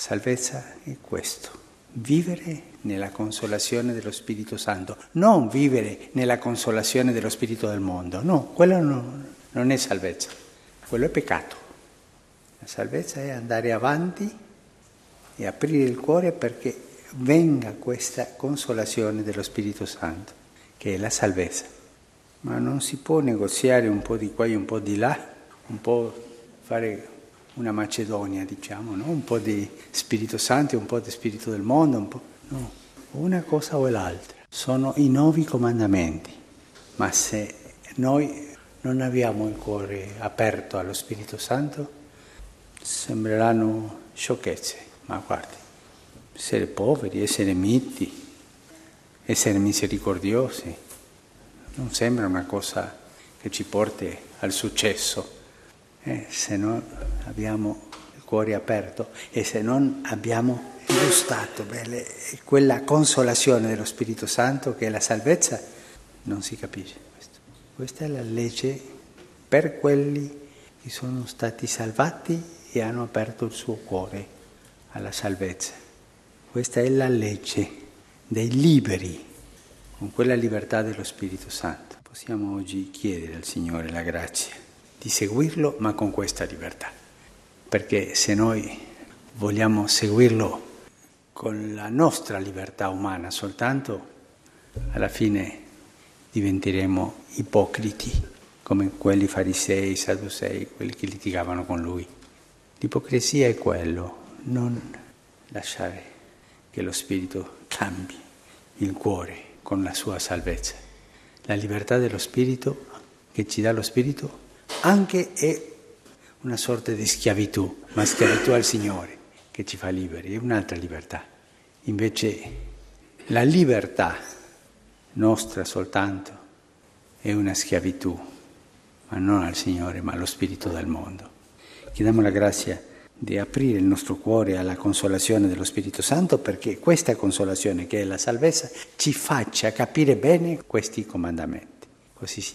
salvezza è questo: vivere nella consolazione dello Spirito Santo, non vivere nella consolazione dello spirito del mondo. No, quello non è salvezza, quello è peccato. La salvezza è andare avanti e aprire il cuore perché venga questa consolazione dello Spirito Santo, che è la salvezza. Ma non si può negoziare un po' di qua e un po' di là, un po' fare una Macedonia, diciamo, no? Un po' di Spirito Santo e un po' di Spirito del mondo, un po'. No, una cosa o l'altra. Sono i 9 comandamenti, ma se noi non abbiamo il cuore aperto allo Spirito Santo, sembreranno sciocchezze. Ma guardi, essere poveri, essere miti, essere misericordiosi, non sembra una cosa che ci porti al successo. Se non abbiamo il cuore aperto e se non abbiamo gustato quella consolazione dello Spirito Santo che è la salvezza, non si capisce questo. Questa è la legge per quelli che sono stati salvati e hanno aperto il suo cuore alla salvezza. Questa è la legge dei liberi, con quella libertà dello Spirito Santo. Possiamo oggi chiedere al Signore la grazia di seguirlo, ma con questa libertà. Perché se noi vogliamo seguirlo con la nostra libertà umana soltanto, alla fine diventeremo ipocriti, come quelli farisei, sadducei, quelli che litigavano con lui. L'ipocrisia è quello, non lasciare che lo Spirito cambi il cuore con la sua salvezza. La libertà dello Spirito che ci dà lo Spirito anche è una sorta di schiavitù, ma schiavitù al Signore che ci fa liberi, è un'altra libertà. Invece la libertà nostra soltanto è una schiavitù, ma non al Signore, ma allo spirito del mondo. Chiediamo la grazia di aprire il nostro cuore alla consolazione dello Spirito Santo, perché questa consolazione, che è la salvezza, ci faccia capire bene questi comandamenti. Così